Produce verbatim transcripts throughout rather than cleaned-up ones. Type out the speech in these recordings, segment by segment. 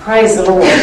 Praise the Lord.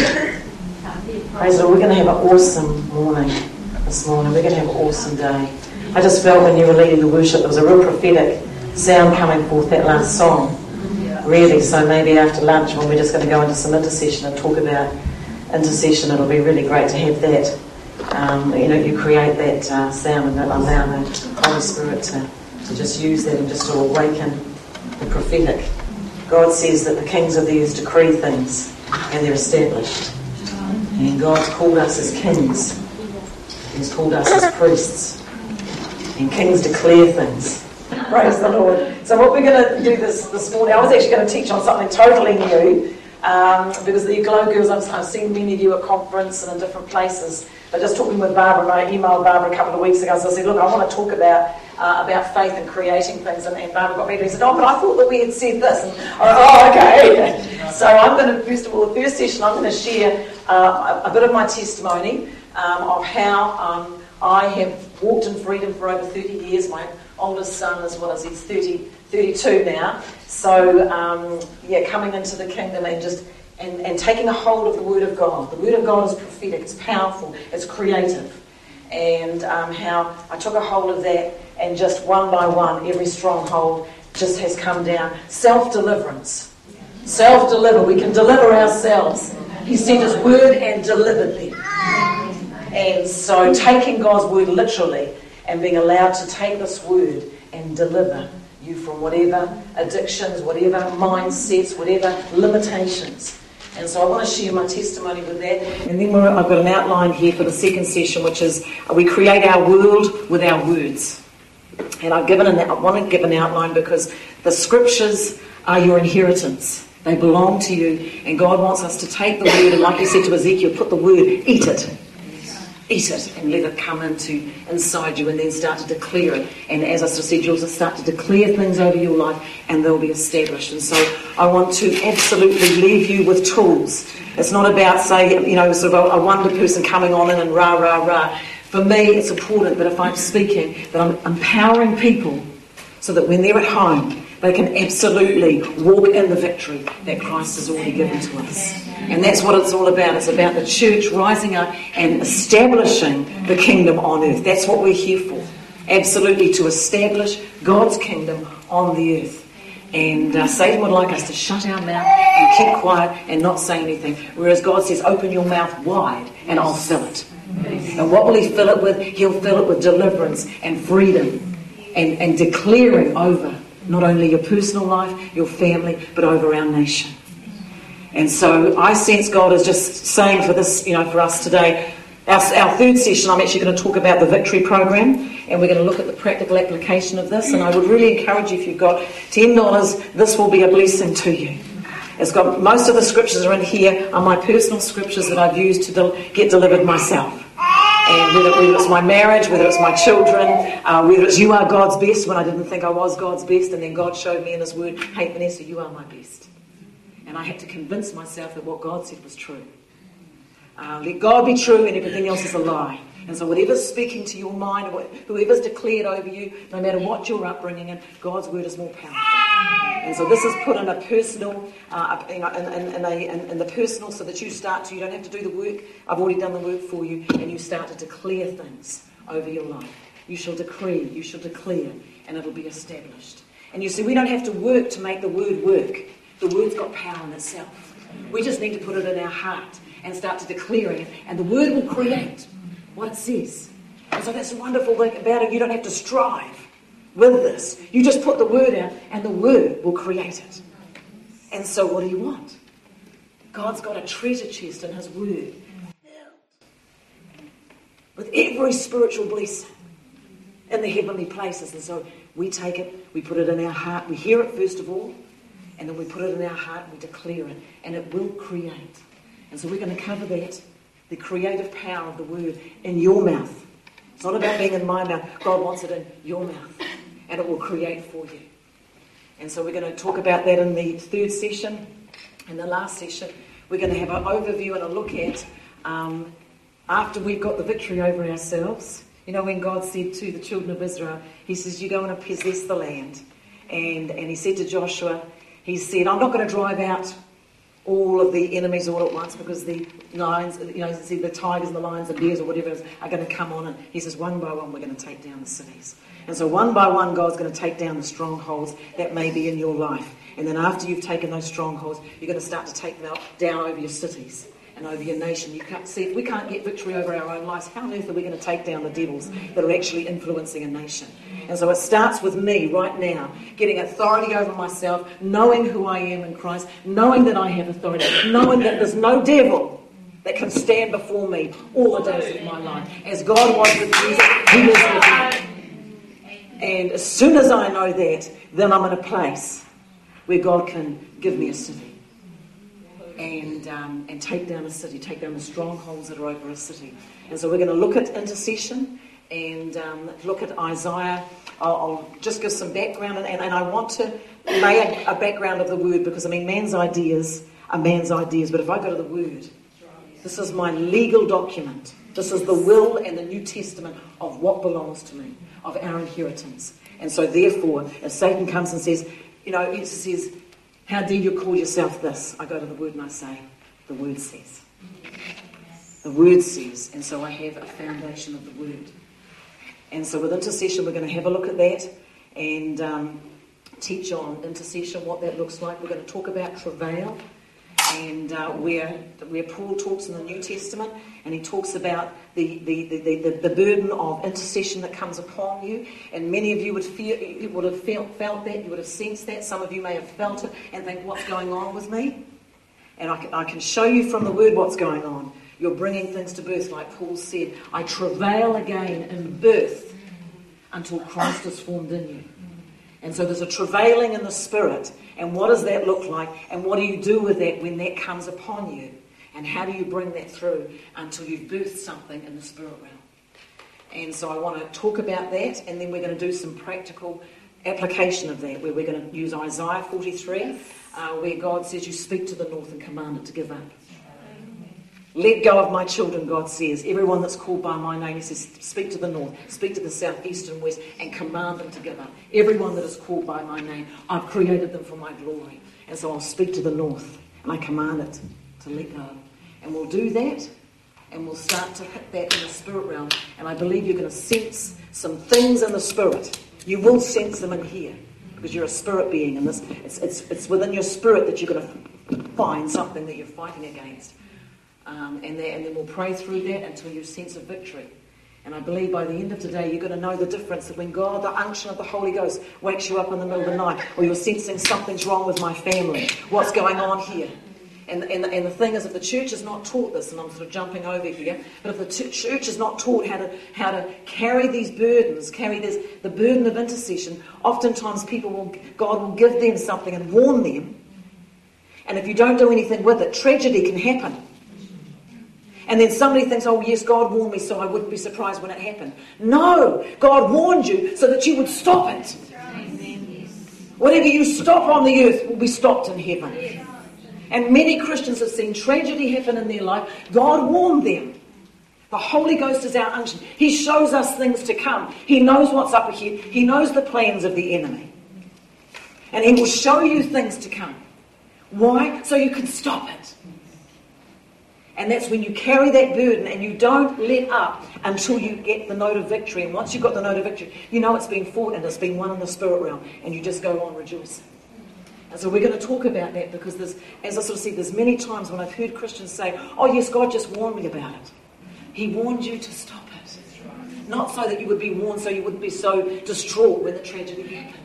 Praise the Lord. We're going to have an awesome morning this morning. We're going to have an awesome day. I just felt when you were leading the worship, there was a real prophetic sound coming forth that last song. Really. So maybe after lunch, when we're just going to go into some intercession and talk about intercession, it'll be really great to have that. Um, you know, you create that uh, sound and allow the Holy Spirit to, to just use that and just sort of awaken the prophetic. God says that the kings of the earth decree things and they're established. And God's called us as kings. He's called us as priests. And kings declare things. Praise the Lord. So what we're going to do this, this morning, I was actually going to teach on something totally new. Um, because the Glow Girls, I've, I've seen many of you at conference and in different places. But just talking with Barbara, I emailed Barbara a couple of weeks ago, so I said, look, I want to talk about uh, about faith and creating things. And, and Barbara got me and said, oh, but I thought that we had said this. And I went, oh, okay. So I'm going to, first of all, the first session, I'm going to share uh, a, a bit of my testimony um, of how um, I have walked in freedom for over thirty years. My oldest son is, what is he, thirty, thirty-two now. So, um, yeah, coming into the kingdom and just and, and taking a hold of the Word of God. The Word of God is prophetic, it's powerful, it's creative. And um, how I took a hold of that and just one by one, every stronghold just has come down. Self-deliverance. Self-deliver. We can deliver ourselves. He sent His Word and delivered them. And so taking God's Word literally and being allowed to take this Word and deliver you from whatever addictions, whatever mindsets, whatever limitations. And so I want to share my testimony with that. And then I've got an outline here for the second session, which is we create our world with our words. And I've given an, I want to give an outline because the scriptures are your inheritance. They belong to you. And God wants us to take the word and, like He said to Ezekiel, put the word, eat it. Eat it and let it come into inside you and then start to declare it. And as I sort of said, you'll start to declare things over your life and they'll be established. And so I want to absolutely leave you with tools. It's not about, say, you know, sort of a, a wonder person coming on in and rah, rah, rah. For me, it's important that if I'm speaking, that I'm empowering people so that when they're at home, they can absolutely walk in the victory that Christ has already given to us. And that's what it's all about. It's about the church rising up and establishing the kingdom on earth. That's what we're here for. Absolutely, to establish God's kingdom on the earth. And uh, Satan would like us to shut our mouth and keep quiet and not say anything. Whereas God says, open your mouth wide and I'll fill it. And what will He fill it with? He'll fill it with deliverance and freedom and, and declaring over not only your personal life, your family, but over our nation. And so I sense God is just saying for this, you know, for us today, our, our third session, I'm actually going to talk about the Victory Program, and we're going to look at the practical application of this. And I would really encourage you, if you've got ten dollars, this will be a blessing to you. It's got most of the scriptures are in here are my personal scriptures that I've used to del- get delivered myself. And whether, whether it's my marriage, whether it's my children, uh, whether it's you are God's best when I didn't think I was God's best, and then God showed me in His Word, hey Vanessa, you are my best. And I had to convince myself that what God said was true. Uh, let God be true and everything else is a lie. And so whatever's speaking to your mind, or whoever's declared over you, no matter what your upbringing in, God's Word is more powerful. And so this is put in a personal, uh, you know, in, in, in, a, in, in the personal, so that you start to, you don't have to do the work. I've already done the work for you, and you start to declare things over your life. You shall decree, you shall declare, and it'll be established. And you see, we don't have to work to make the Word work. The Word's got power in itself. We just need to put it in our heart and start to declaring it, and the Word will create what it says. And so that's the wonderful thing about it. You don't have to strive with this. You just put the Word out and the Word will create it. And so what do you want? God's got a treasure chest in His Word with every spiritual blessing in the heavenly places. And so we take it, we put it in our heart, we hear it first of all, and then we put it in our heart and we declare it, and it will create. And so we're going to cover that, the creative power of the Word in your mouth. It's not about being in my mouth. God wants it in your mouth, and it will create for you. And so we're going to talk about that in the third session. In the last session, we're going to have an overview and a look at, um, after we've got the victory over ourselves, you know, when God said to the children of Israel, He says, you go and possess the land. And, and He said to Joshua, He said, I'm not going to drive out all of the enemies all at once, because the lions, you know, see the tigers and the lions and bears or whatever are going to come on, and he says one by one we're going to take down the cities. And so one by one God's going to take down the strongholds that may be in your life. And then after you've taken those strongholds, you're going to start to take them down over your cities and over your nation. You can't see, if we can't get victory over our own lives, how on earth are we going to take down the devils that are actually influencing a nation? And so it starts with me right now, getting authority over myself, knowing who I am in Christ, knowing that I have authority, knowing that there's no devil that can stand before me all the days of my life. As God was with Jesus, he is with me. And as soon as I know that, then I'm in a place where God can give me a city. And um, and take down a city, take down the strongholds that are over a city. And so we're going to look at intercession and um, look at Isaiah. I'll, I'll just give some background, and, and I want to lay a, a background of the word, because, I mean, man's ideas are man's ideas, but if I go to the word, this is my legal document. This is the will and the New Testament of what belongs to me, of our inheritance. And so therefore, if Satan comes and says, you know, he says, how dare you call yourself this? I go to the word and I say, the word says. The word says. And so I have a foundation of the word. And so with intercession, we're going to have a look at that and um, teach on intercession, what that looks like. We're going to talk about travail, and uh, where where Paul talks in the New Testament, and he talks about the the, the, the, the burden of intercession that comes upon you. And many of you would feel, you would have felt, felt that, you would have sensed that. Some of you may have felt it and think, what's going on with me? And I can, I can show you from the word what's going on. You're bringing things to birth, like Paul said. I travail again in birth until Christ is formed in you. And so there's a travailing in the spirit. And what does that look like? And what do you do with that when that comes upon you? And how do you bring that through until you've birthed something in the spirit realm? And so I want to talk about that, and then we're going to do some practical application of that, where we're going to use Isaiah forty-three, uh, where God says, you speak to the north and command it to give up. Let go of my children, God says. Everyone that's called by my name, he says, speak to the north, speak to the south, east and west, and command them to give up. Everyone that is called by my name, I've created them for my glory. And so I'll speak to the north, and I command it to let go. And we'll do that, and we'll start to hit that in the spirit realm. And I believe you're going to sense some things in the spirit. You will sense them in here, because you're a spirit being, and this it's it's it's within your spirit that you're going to find something that you're fighting against. Um, and, then, and then we'll pray through that until you sense a victory. And I believe by the end of today, you're going to know the difference, that when God, the unction of the Holy Ghost, wakes you up in the middle of the night, or you're sensing something's wrong with my family, what's going on here? And, and, and the thing is, if the church is not taught this, and I'm sort of jumping over here, but if the t- church is not taught how to how to carry these burdens, carry this, the burden of intercession, oftentimes people will, God will give them something and warn them. And if you don't do anything with it, tragedy can happen. And then somebody thinks, oh yes, God warned me, so I wouldn't be surprised when it happened. No, God warned you so that you would stop it. Whatever you stop on the earth will be stopped in heaven. And many Christians have seen tragedy happen in their life. God warned them. The Holy Ghost is our unction. He shows us things to come. He knows what's up ahead. He knows the plans of the enemy. And he will show you things to come. Why? So you can stop it. And that's when you carry that burden and you don't let up until you get the note of victory. And once you've got the note of victory, you know it's been fought and it's been won in the spirit realm. And you just go on rejoicing. And so we're going to talk about that, because there's, as I sort of said, there's many times when I've heard Christians say, oh yes, God just warned me about it. He warned you to stop it. Not so that you would be warned so you wouldn't be so distraught when the tragedy happened.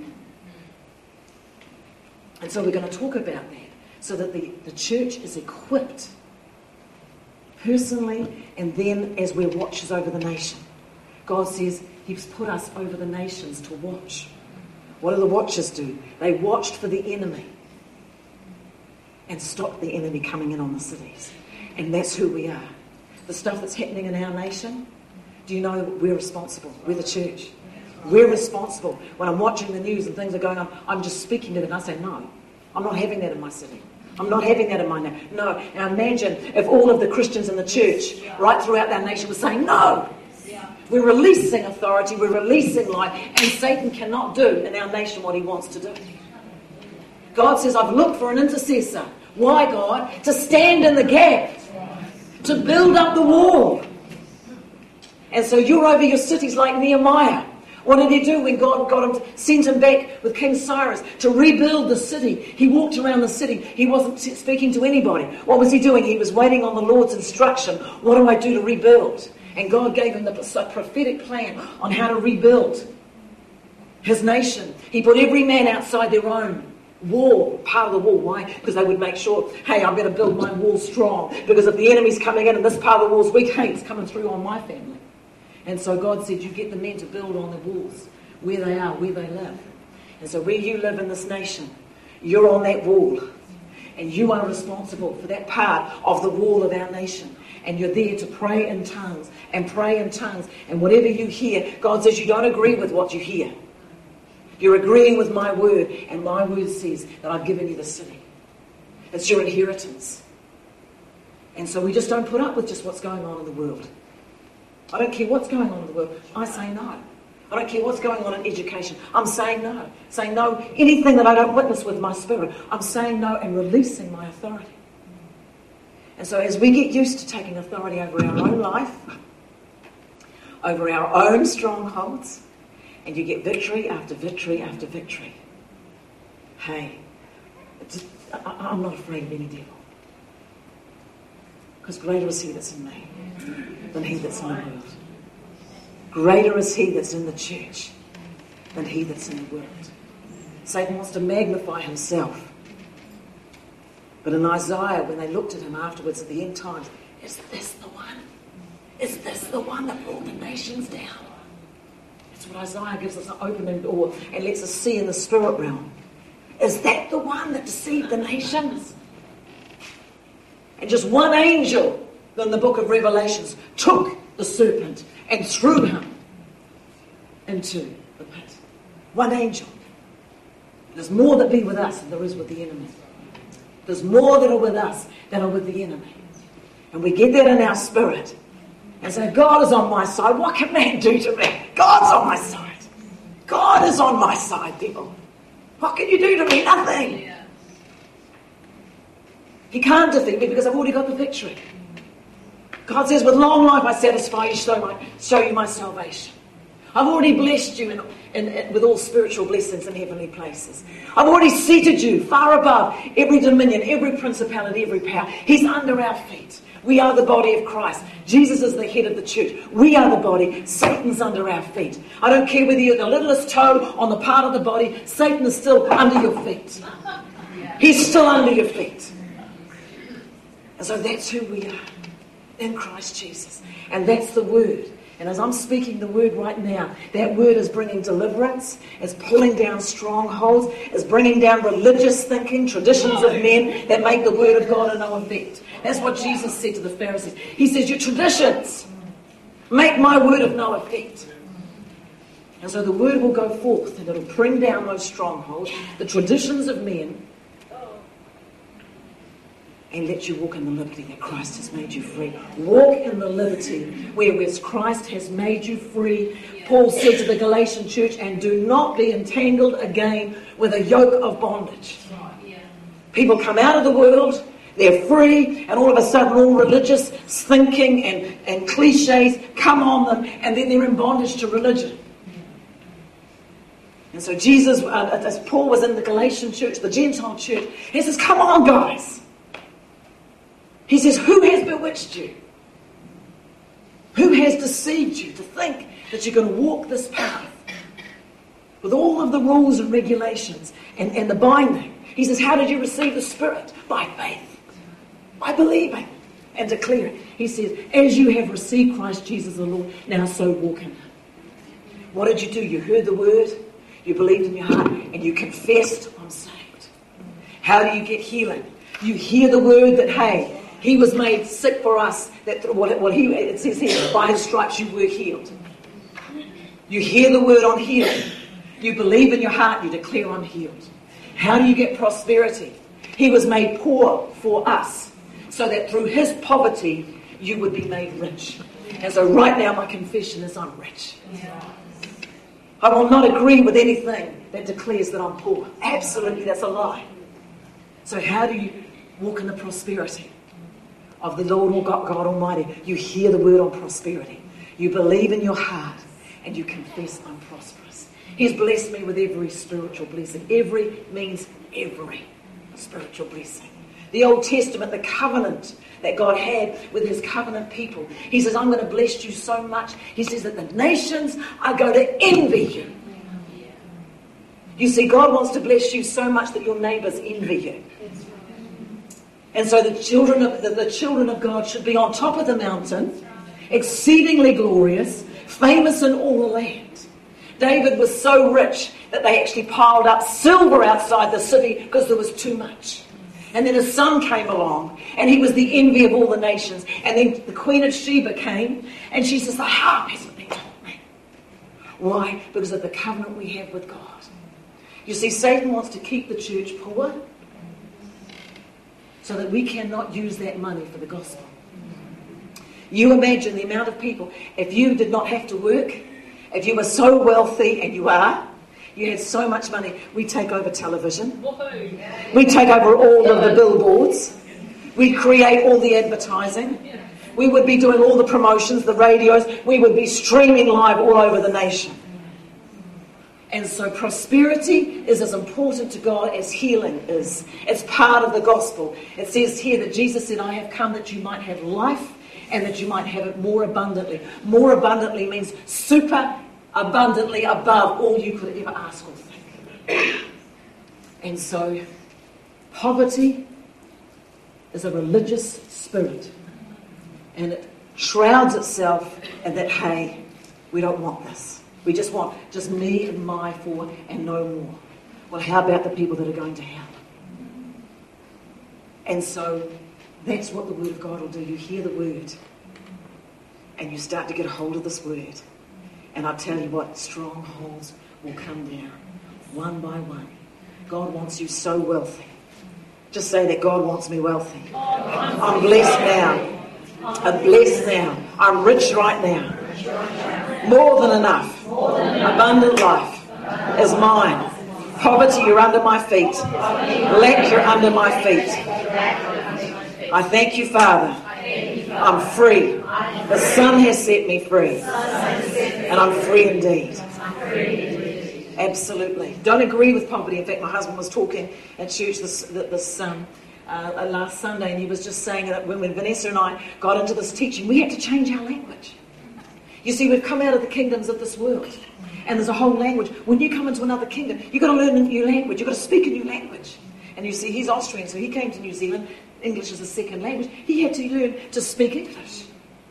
And so we're going to talk about that, so that the, the church is equipped personally, and then as we're watchers over the nation. God says he's put us over the nations to watch. What do the watchers do? They watched for the enemy and stopped the enemy coming in on the cities. And that's who we are. The stuff that's happening in our nation, do you know we're responsible? We're the church. We're responsible. When I'm watching the news and things are going on, I'm just speaking to them and I say, no, I'm not having that in my city. I'm not having that in my nation. No. Now imagine if all of the Christians in the church, right throughout our nation, were saying, no. We're releasing authority, we're releasing life, and Satan cannot do in our nation what he wants to do. God says, I've looked for an intercessor. Why, God? To stand in the gap. To build up the wall. And so you're over your cities like Nehemiah. What did he do when God got him, sent him back with King Cyrus to rebuild the city? He walked around the city. He wasn't speaking to anybody. What was he doing? He was waiting on the Lord's instruction. What do I do to rebuild? And God gave him the prophetic plan on how to rebuild his nation. He put every man outside their own wall, part of the wall. Why? Because they would make sure, hey, I'm going to build my wall strong. Because if the enemy's coming in and this part of the wall's weak, hey, it's coming through on my family. And so God said, you get the men to build on the walls, where they are, where they live. And so where you live in this nation, you're on that wall. And you are responsible for that part of the wall of our nation. And you're there to pray in tongues and pray in tongues. And whatever you hear, God says you don't agree with what you hear. You're agreeing with my word. And my word says that I've given you the city. It's your inheritance. And so we just don't put up with just what's going on in the world. I don't care what's going on in the world. I say no. I don't care what's going on in education. I'm saying no. Saying no. Anything that I don't witness with my spirit, I'm saying no and releasing my authority. And so as we get used to taking authority over our own life, over our own strongholds, and you get victory after victory after victory, hey, it's, I, I'm not afraid of any devil. Because greater is he that's in me than he that's in the world. Greater is he that's in the church than he that's in the world. Satan wants to magnify himself. But in Isaiah, when they looked at him afterwards at the end times, is this the one? Is this the one that brought the nations down? That's what Isaiah gives us, an opening door and lets us see in the spirit realm. Is that the one that deceived the nations? And just one angel in the book of Revelations took the serpent and threw him into the pit. One angel. There's more that be with us than there is with the enemy. There's more that are with us than are with the enemy. And we get that in our spirit and say, God is on my side. What can man do to me? God's on my side. God is on my side, people. What can you do to me? Nothing. Yeah. He can't defeat me because I've already got the victory. God says, with long life I satisfy you, show, my, show you my salvation. I've already blessed you in, in, in, with all spiritual blessings in heavenly places. I've already seated you far above every dominion, every principality, every power. He's under our feet. We are the body of Christ. Jesus is the head of the church. We are the body. Satan's under our feet. I don't care whether you're the littlest toe on the part of the body. Satan is still under your feet. He's still under your feet. And so that's who we are in Christ Jesus. And that's the word. And as I'm speaking the word right now, that word is bringing deliverance, is pulling down strongholds, is bringing down religious thinking, traditions of men that make the word of God of no effect. That's what Jesus said to the Pharisees. He says, your traditions make my word of no effect. And so the word will go forth and it'll bring down those strongholds, the traditions of men, and let you walk in the liberty that Christ has made you free. Walk in the liberty wherewith Christ has made you free. Paul said to the Galatian church, and do not be entangled again with a yoke of bondage. People come out of the world, they're free, and all of a sudden all religious thinking and, and cliches come on them, and then they're in bondage to religion. And so Jesus, uh, as Paul was in the Galatian church, the Gentile church, he says, come on guys. He says, who has bewitched you? Who has deceived you to think that you're going to walk this path with all of the rules and regulations and, and the binding? He says, how did you receive the Spirit? By faith. By believing and declaring. He says, as you have received Christ Jesus the Lord, now so walk in him. What did you do? You heard the word, you believed in your heart, and you confessed, I'm saved. How do you get healing? You hear the word that, hey, he was made sick for us. That what, what he it says here, by his stripes you were healed. You hear the word on healing. You believe in your heart. You declare I'm healed. How do you get prosperity? He was made poor for us, so that through his poverty you would be made rich. And so right now my confession is I'm rich. I will not agree with anything that declares that I'm poor. Absolutely, that's a lie. So how do you walk in the prosperity of the Lord God, God Almighty. You hear the word on prosperity. You believe in your heart and you confess I'm prosperous. He's blessed me with every spiritual blessing. Every means every spiritual blessing. The Old Testament, the covenant that God had with his covenant people. He says, I'm going to bless you so much. He says that the nations are going to envy you. You see, God wants to bless you so much that your neighbours envy you. And so the children of the, the children of God should be on top of the mountain, exceedingly glorious, famous in all the land. David was so rich that they actually piled up silver outside the city because there was too much. And then his son came along, and he was the envy of all the nations. And then the Queen of Sheba came, and she says, the harp hasn't been taught me. Why? Because of the covenant we have with God. You see, Satan wants to keep the church poor so that we cannot use that money for the gospel. You imagine the amount of people, if you did not have to work, if you were so wealthy, and you are, you had so much money, we take over television. We take over all of the billboards. We create all the advertising. We would be doing all the promotions, the radios. We would be streaming live all over the nation. And so prosperity is as important to God as healing is. It's part of the gospel. It says here that Jesus said, I have come that you might have life and that you might have it more abundantly. More abundantly means super abundantly above all you could ever ask or think. And so poverty is a religious spirit, and it shrouds itself in that, hey, we don't want this. We just want just me and my four and no more. Well, how about the people that are going to hell? And so that's what the word of God will do. You hear the word and you start to get a hold of this word. And I'll tell you what, strongholds will come down one by one. God wants you so wealthy. Just say that God wants me wealthy. I'm blessed now. I'm blessed now. I'm rich right now. More than enough. Abundant life is mine. Poverty, you're under my feet. Lack, you're under my feet. I thank you, Father. I'm free. The Son has set me free. And I'm free indeed. Absolutely. Don't agree with poverty. In fact, my husband was talking at church this, this um, uh, last Sunday, and he was just saying that when, when Vanessa and I got into this teaching, we had to change our language. You see, we've come out of the kingdoms of this world, and there's a whole language. When you come into another kingdom, you've got to learn a new language. You've got to speak a new language. And you see, he's Austrian, so he came to New Zealand. English is a second language. He had to learn to speak English.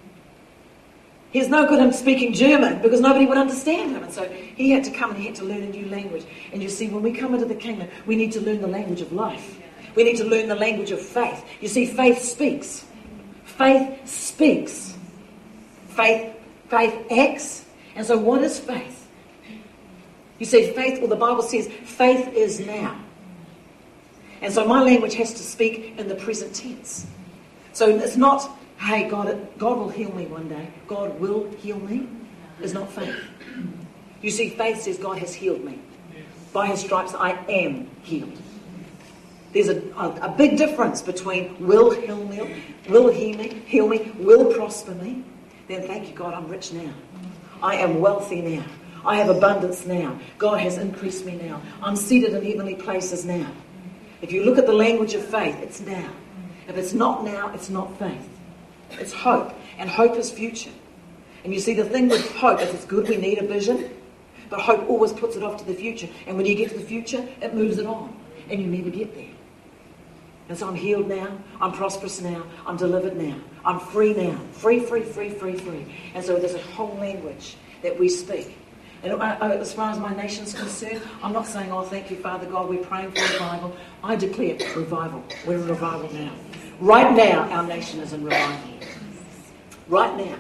He's no good in speaking German because nobody would understand him. And so he had to come and he had to learn a new language. And you see, when we come into the kingdom, we need to learn the language of life. We need to learn the language of faith. You see, faith speaks. Faith speaks. Faith, faith acts. And so what is faith? You see, faith, well, the Bible says faith is now. And so my language has to speak in the present tense. So it's not, hey, God, God will heal me one day. God will heal me. It's not faith. You see, faith says God has healed me. By his stripes I am healed. There's a, a, a big difference between will heal me, will heal me, heal me, will prosper me. Then thank you, God, I'm rich now. I am wealthy now. I have abundance now. God has increased me now. I'm seated in heavenly places now. If you look at the language of faith, it's now. If it's not now, it's not faith. It's hope. And hope is future. And you see, the thing with hope is it's good, we need a vision. But hope always puts it off to the future. And when you get to the future, it moves it on. And you never get there. And so I'm healed now. I'm prosperous now. I'm delivered now. I'm free now. Free, free, free, free, free. And so there's a whole language that we speak. And as far as my nation's concerned, I'm not saying, oh, thank you, Father God, we're praying for revival. I declare revival. We're in revival now. Right now, our nation is in revival. Right now.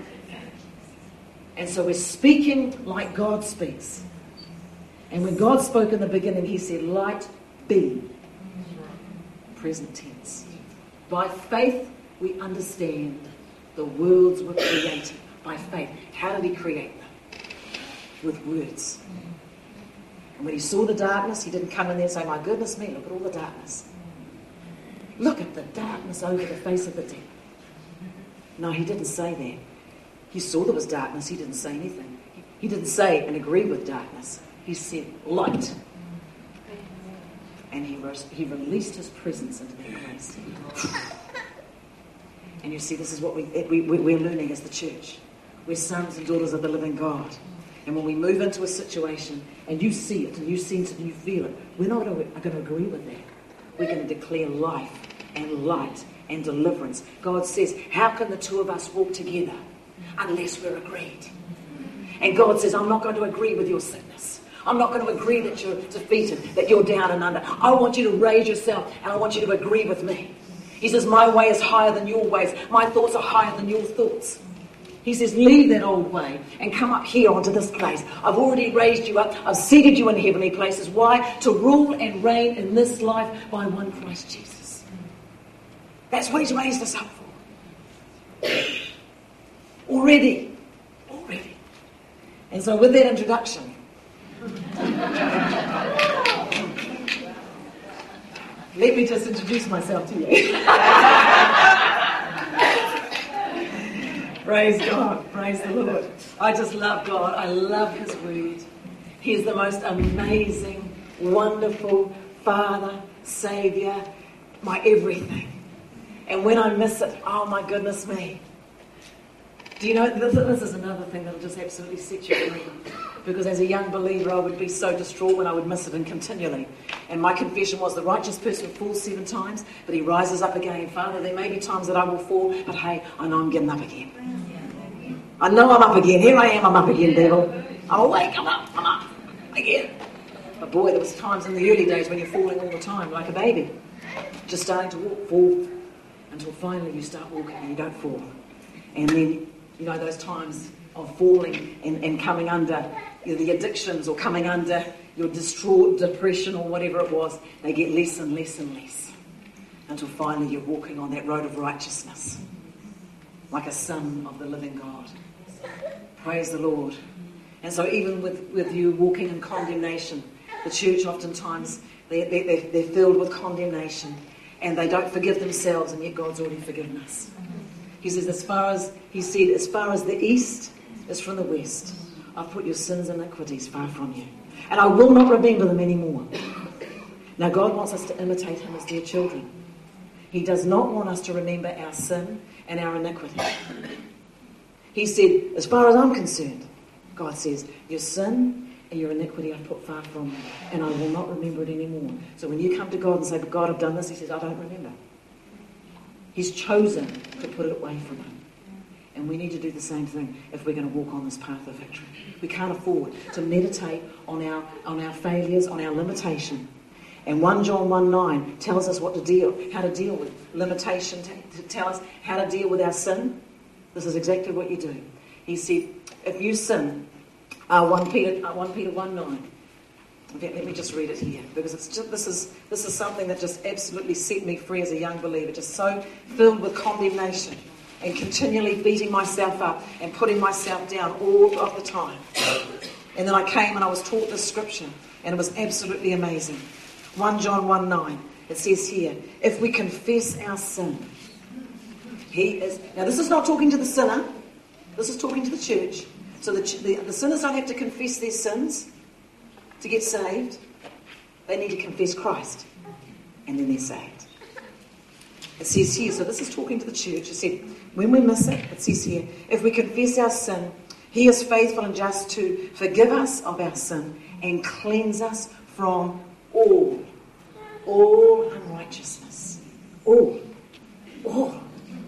And so we're speaking like God speaks. And when God spoke in the beginning, he said, light be. Present tense. By faith, we understand the worlds were created. By faith. How did he create them? With words. And when he saw the darkness, he didn't come in there and say, my goodness me, look at all the darkness. look at the darkness over the face of the deep. No, he didn't say that. He saw there was darkness. He didn't say anything. He didn't say and agree with darkness. He said light. And he, res- he released his presence into that place. And you see, this is what we, we, we're learning as the church. We're sons and daughters of the living God. And when we move into a situation and you see it and you sense it and you feel it, we're not going to agree with that. We're going to declare life and light and deliverance. God says, how can the two of us walk together unless we're agreed? And God says, I'm not going to agree with your sickness. I'm not going to agree that you're defeated, that you're down and under. I want you to raise yourself and I want you to agree with me. He says, my way is higher than your ways. My thoughts are higher than your thoughts. He says, leave that old way and come up here onto this place. I've already raised you up. I've seated you in heavenly places. Why? To rule and reign in this life by one Christ Jesus. That's what he's raised us up for. Already. Already. And so with that introduction, let me just introduce myself to you. Praise God. Praise the Lord. I just love God. I love his word. He is the most amazing, wonderful Father, Saviour, my everything. And when I miss it, oh my goodness me. Do you know, this, this is another thing that will just absolutely set you free. Because as a young believer, I would be so distraught when I would miss it and continually. And my confession was the righteous person falls seven times, but he rises up again. Father, there may be times that I will fall, but hey, I know I'm getting up again. I know I'm up again. Here I am, I'm up again, devil. I'm awake, I'm up, I'm up again. But boy, there was times in the early days when you're falling all the time, like a baby. Just starting to walk, fall, until finally you start walking and you don't fall. And then, you know, those times of falling and, and coming under you know, the addictions or coming under your distraught depression or whatever it was, they get less and less and less until finally you're walking on that road of righteousness like a son of the living God. Praise the Lord. And so even with, with you walking in condemnation, the church oftentimes, they, they, they, they're filled with condemnation and they don't forgive themselves, and yet God's already forgiven us. He says, as far as, he said, as far as the east is from the west, I've put your sins and iniquities far from you. And I will not remember them anymore. Now God wants us to imitate him as dear children. He does not want us to remember our sin and our iniquity. He said, as far as I'm concerned, God says, your sin and your iniquity I've put far from you, and I will not remember it anymore. So when you come to God and say, but God, I've done this, he says, I don't remember. He's chosen to put it away from him. And we need to do the same thing if we're going to walk on this path of victory. We can't afford to meditate on our on our failures, on our limitation. And First John one nine tells us what to deal, how to deal with limitation, to, to tell us how to deal with our sin. This is exactly what you do. He said, if you sin, uh, First Peter uh, First Peter one nine. Let, let me just read it here, because it's just, this is this is something that just absolutely set me free as a young believer, just so filled with condemnation and continually beating myself up and putting myself down all of the time. And then I came and I was taught this scripture, and it was absolutely amazing. First John one nine, it says here, if we confess our sin, he is... Now this is not talking to the sinner, this is talking to the church. So the, the, the sinners don't have to confess their sins to get saved. They need to confess Christ, and then they're saved. It says here, so this is talking to the church. It said, when we miss it, it says here, if we confess our sin, he is faithful and just to forgive us of our sin and cleanse us from all, all unrighteousness. All, all.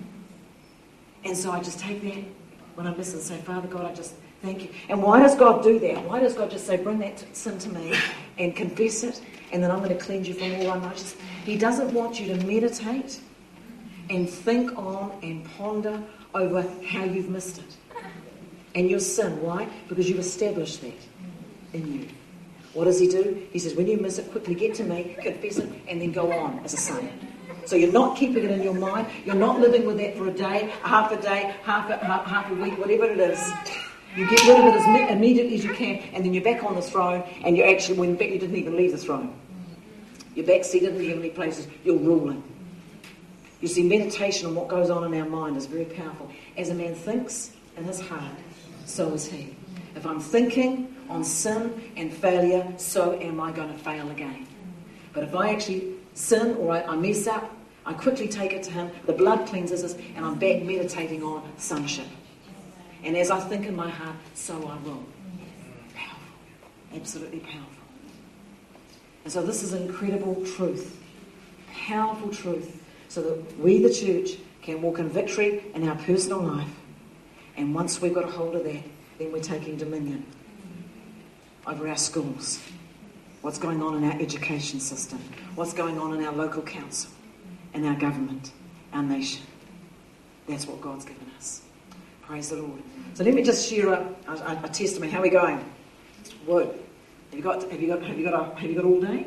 And so I just take that when I miss it and say, Father God, I just thank you. And why does God do that? Why does God just say, bring that sin to me and confess it, and then I'm going to cleanse you from all unrighteousness? He doesn't want you to meditate and think on and ponder over how you've missed it and your sin. Why? Because you've established that in you. What does he do? He says, when you miss it, quickly get to me, confess it, and then go on as a son. So you're not keeping it in your mind. You're not living with that for a day, half a day, half a, half, half a week, whatever it is. You get rid of it as immediately as you can, and then you're back on the throne, and you're actually, when in fact you didn't even leave the throne. You're back seated in the heavenly places. You're ruling. You see, meditation on what goes on in our mind is very powerful. As a man thinks in his heart, so is he. If I'm thinking on sin and failure, so am I going to fail again. But if I actually sin or I, I mess up, I quickly take it to him, the blood cleanses us, and I'm back meditating on sonship. And as I think in my heart, so I will. Powerful. Absolutely powerful. And so this is incredible truth. Powerful truth. So that we, the church, can walk in victory in our personal life. And once we've got a hold of that, then we're taking dominion over our schools. What's going on in our education system. What's going on in our local council. In our government. Our nation. That's what God's given us. Praise the Lord. So let me just share a, a, a testimony. How are we going? Whoa. Have you got, have you got, have you got, a, have you got all day?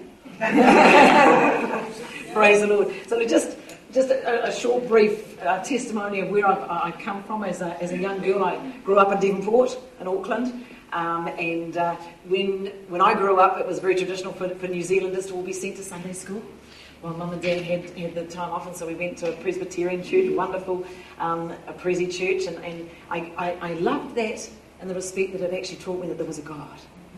Praise the Lord. So just... Just a, a short, brief uh, testimony of where I've, I come from as a, as a young girl. I grew up in Devonport, in Auckland, um, and uh, when when I grew up, it was very traditional for, for New Zealanders to all be sent to Sunday school. Well, Mum and Dad had, had the time off, and so we went to a Presbyterian church, a wonderful um, a Prezi church, and, and I, I, I loved that in the respect that it actually taught me that there was a God.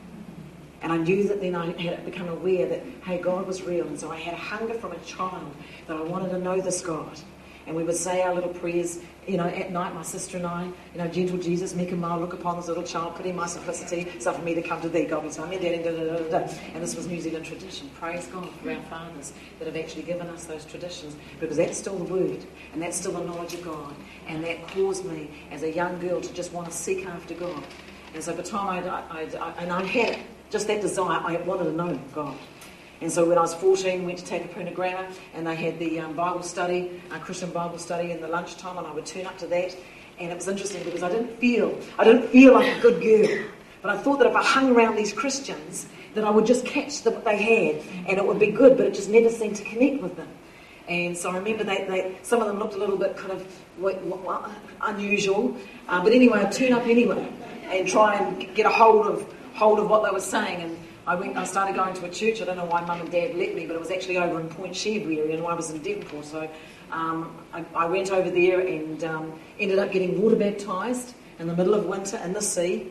And I knew that then I had become aware that, hey, God was real. And so I had a hunger from a child that I wanted to know this God. And we would say our little prayers, you know, at night, my sister and I, you know, gentle Jesus, meek and mild, look upon this little child, pity my simplicity, suffer me to come to thee, God bless my daddy, da, da, da, da, da. And this was New Zealand tradition. Praise God for our fathers that have actually given us those traditions, because that's still the word, and that's still the knowledge of God. And that caused me, as a young girl, to just want to seek after God. And so by the time I, I, I and I had it, just that desire, I wanted to know God. And so when I was fourteen, went to Takapuna Grammar, and they had the um, Bible study, uh, Christian Bible study in the lunchtime, and I would turn up to that. And it was interesting because I didn't feel, I didn't feel like a good girl. But I thought that if I hung around these Christians, that I would just catch the, what they had, and it would be good, but it just never seemed to connect with them. And so I remember they, they some of them looked a little bit kind of well, unusual. Uh, but anyway, I'd turn up anyway and try and get a hold of hold of what they were saying. And I went. I started going to a church. I don't know why Mum and Dad let me, but it was actually over in Point Shevry area, and I was in Devonport. So um, I, I went over there and um, ended up getting water baptised in the middle of winter in the sea.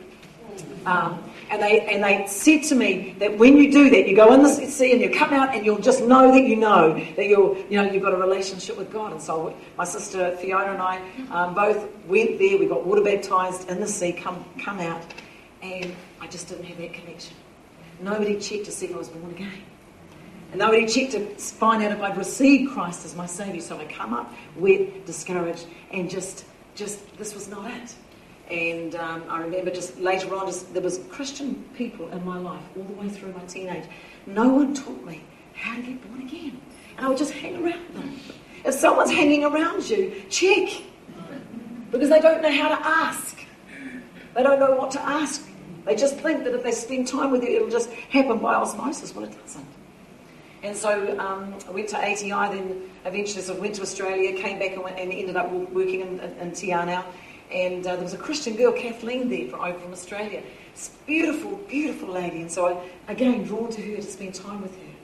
Um, and they and they said to me that when you do that, you go in the sea and you come out, and you'll just know that you know that you're you know you've got a relationship with God. And so my sister Fiona and I um, both went there. We got water baptised in the sea. Come come out, and I just didn't have that connection. Nobody checked to see if I was born again, and nobody checked to find out if I'd received Christ as my Saviour. So I come up wet, discouraged, and just just this was not it. And um, I remember just later on, just, there was Christian people in my life all the way through my teenage. No one taught me how to get born again. And I would just hang around them. If someone's hanging around you, check. Because they don't know how to ask. They don't know what to ask. They just think that if they spend time with you, it'll just happen by osmosis. Well, it doesn't. And so um, I went to A T I, then eventually sort of went to Australia, came back and, went, and ended up working in, in, in Te Anau. And uh, there was a Christian girl, Kathleen, there from, over from Australia. This beautiful, beautiful lady. And so I, again, drawn to her to spend time with her.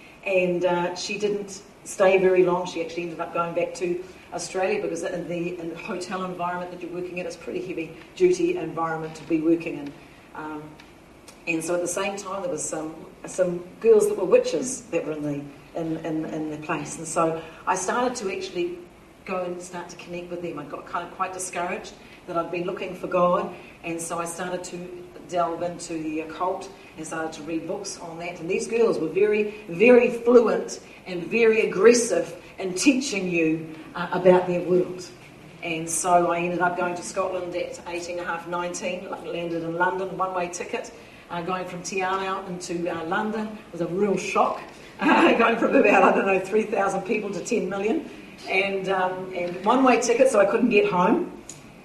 And uh, she didn't stay very long. She actually ended up going back to Australia because in the, in the hotel environment that you're working in, it's a pretty heavy-duty environment to be working in. Um, and so at the same time, there was some some girls that were witches that were in the in, in, in the place. And so I started to actually go and start to connect with them. I got kind of quite discouraged that I'd been looking for God, and so I started to delve into the occult and started to read books on that. And these girls were very, very fluent and very aggressive in teaching you uh, about their world. And so I ended up going to Scotland at eighteen and a half, nineteen, landed in London, one-way ticket, uh, going from Te Anau into uh, London was a real shock, uh, going from about, I don't know, three thousand people to ten million. And um, and one-way ticket, so I couldn't get home,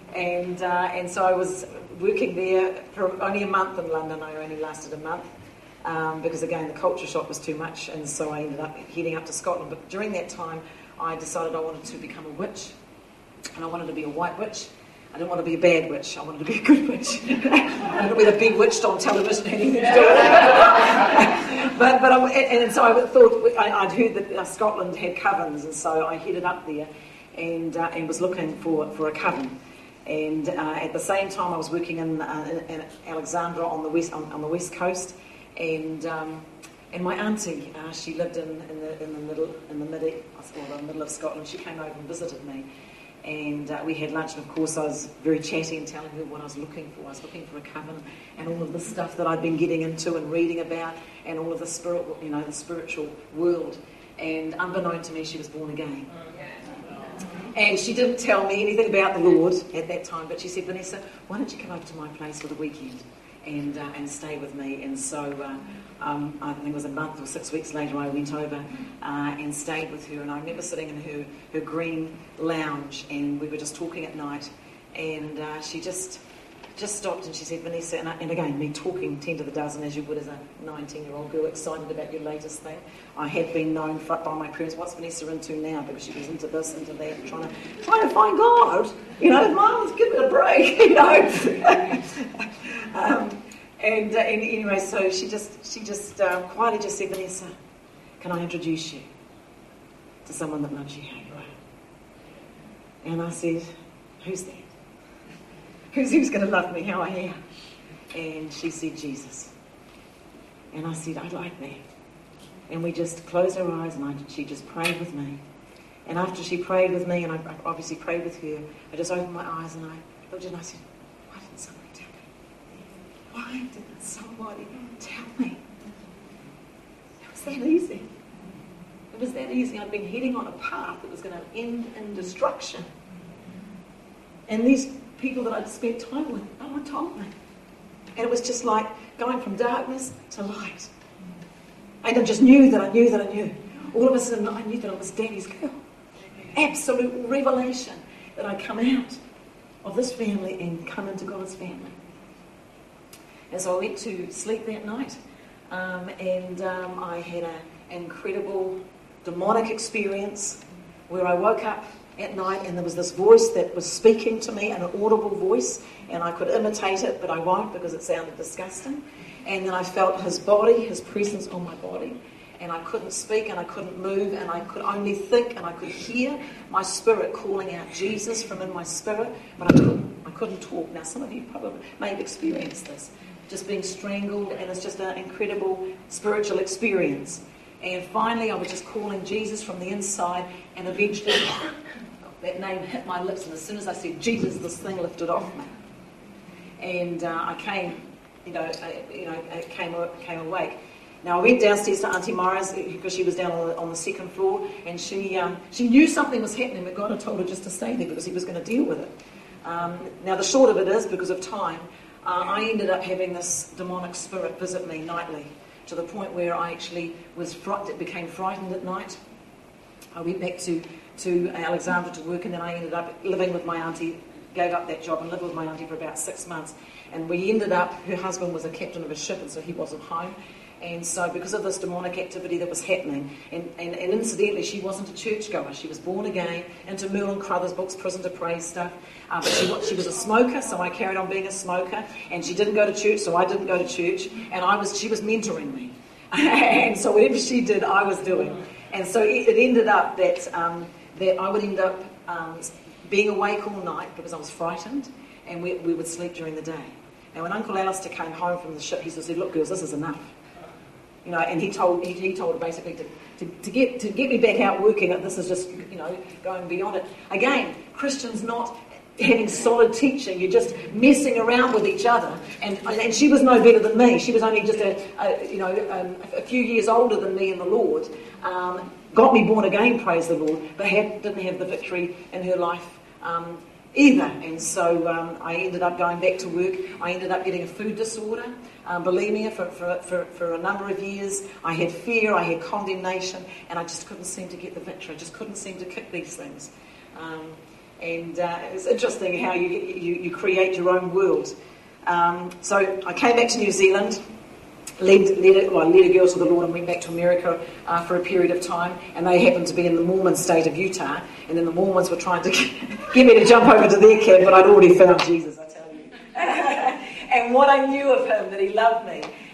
and uh, and so I was working there for only a month in London. I only lasted a month um, because again the culture shock was too much, and so I ended up heading up to Scotland. But during that time, I decided I wanted to become a witch, and I wanted to be a white witch. I didn't want to be a bad witch. I wanted to be a good witch. I didn't want to be the bewitched on television. Anything to do with it. but but I, and, and so I thought I, I'd heard that uh, Scotland had covens, and so I headed up there and uh, and was looking for, for a coven. And uh, at the same time, I was working in, uh, in, in Alexandra on the west on, on the west coast, and um, and my auntie, uh, she lived in, in the in the middle in the middle well, the middle of Scotland. She came over and visited me. And uh, we had lunch, and of course I was very chatty and telling her what I was looking for. I was looking for a coven, and all of the stuff that I'd been getting into and reading about, and all of the spirit, you know, the spiritual world. And unbeknown to me, she was born again. And she didn't tell me anything about the Lord at that time, but she said, Vanessa, why don't you come over to my place for the weekend and uh, and stay with me? And so uh, um, I think it was a month or six weeks later I went over uh, and stayed with her. And I remember sitting in her, her green lounge, and we were just talking at night, and uh, she just just stopped and she said, Vanessa, and, I, and again, me talking ten to the dozen as you would as a nineteen-year-old girl excited about your latest thing. I had been known for, by my parents, what's Vanessa into now? Because she was into this, into that, trying to trying to find God. You know, Mum, give it a break, you know. um, and, uh, and anyway, so she just she just uh, quietly just said, Vanessa, can I introduce you to someone that loves you how you are? And I said, who's that? Who's, who's going to love me how I am? And she said, Jesus. And I said, I'd like that. And we just closed our eyes, and I, she just prayed with me. And after she prayed with me, and I obviously prayed with her, I just opened my eyes and I looked at her and I said, why didn't somebody tell me? Why didn't somebody tell me? It was that easy. It was that easy. I'd been heading on a path that was going to end in destruction. And these people that I'd spent time with, no one told me. And it was just like going from darkness to light. And I just knew that I knew that I knew. All of a sudden, I knew that I was Daddy's girl. Absolute revelation that I'd come out of this family and come into God's family. And so I went to sleep that night, um, and um, I had an incredible demonic experience where I woke up at night and there was this voice that was speaking to me, an audible voice, and I could imitate it, but I won't because it sounded disgusting. And then I felt his body, his presence on my body, and I couldn't speak and I couldn't move, and I could only think, and I could hear my spirit calling out Jesus from in my spirit, but I couldn't, I couldn't talk. Now, some of you probably may have experienced this, just being strangled, and it's just an incredible spiritual experience. And finally, I was just calling Jesus from the inside, and eventually that name hit my lips, and as soon as I said Jesus, this thing lifted off me. And uh, I came, you know, I, you know, I came came awake. Now I went downstairs to Auntie Mara's because she was down on the, on the second floor, and she um, she knew something was happening, but God had told her just to stay there because He was going to deal with it. Um, now the short of it is, because of time, uh, I ended up having this demonic spirit visit me nightly, to the point where I actually was frightened, became frightened at night. I went back to, to Alexandra to work, and then I ended up living with my auntie, gave up that job and lived with my auntie for about six months. And we ended up, her husband was a captain of a ship, and so he wasn't home. And so because of this demonic activity that was happening, and, and, and incidentally, she wasn't a churchgoer. She was born again, into Merlin Crothers' books, Prison to Praise stuff. Uh, but she, she was a smoker, so I carried on being a smoker. And she didn't go to church, so I didn't go to church. And I was she was mentoring me. And so whatever she did, I was doing. And so it, it ended up that, um, that I would end up um, being awake all night because I was frightened, and we, we would sleep during the day. Now when Uncle Alistair came home from the ship, he said, look girls, this is enough. You know, and he told he, he told her basically to, to, to get to get me back out working. That this is just, you know, going beyond it. Again, Christians not having solid teaching. You're just messing around with each other. And and she was no better than me. She was only just a, a you know um, a few years older than me in the Lord. Um, got me born again, praise the Lord, but had, didn't have the victory in her life um, either. And so um, I ended up going back to work. I ended up getting a food disorder. Um, bulimia for, for, for, for a number of years. I had fear, I had condemnation, and I just couldn't seem to get the victory. I just couldn't seem to kick these things. Um, and uh, it's interesting how you, you, you create your own world. Um, so I came back to New Zealand, led, led, well, led a girl to the Lord and went back to America uh, for a period of time, and they happened to be in the Mormon state of Utah, and then the Mormons were trying to get me to jump over to their camp, but I'd already found Jesus, I tell you. And what I knew of him, that he loved me,